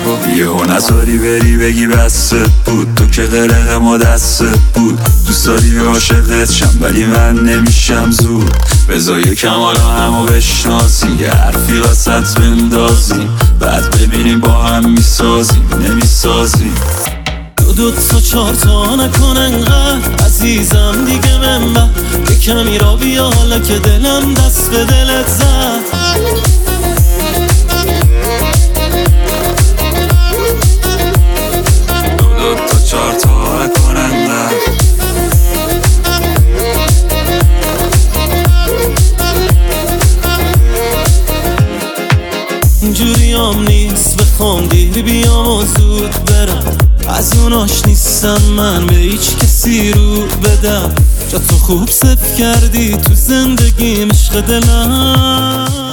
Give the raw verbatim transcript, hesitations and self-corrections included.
یهو نذاری بری بگی بسته بود، تو که قلق ما دسته بود. دوست داری عاشقت شم ولی من نمیشم زود. بذار یکم حالا همو بشناسیم، یه حرفی وسط بندازیم، بعد ببینیم با هم میسازیم نمیسازیم. دو دو تا چار تا نکن انقدر عزیزم دیگه منبر، یه کمی را بیا حالا که دلم دست به دلت زد. دو دو تا چار تا نکن انقدر. اینجوری هم نیست بخوام دیر بیام و زود برم، از اوناش نیستم من به هیچ کسی رو بدم. جا تو خوب صف کردی تو زندگیم عشق دلم.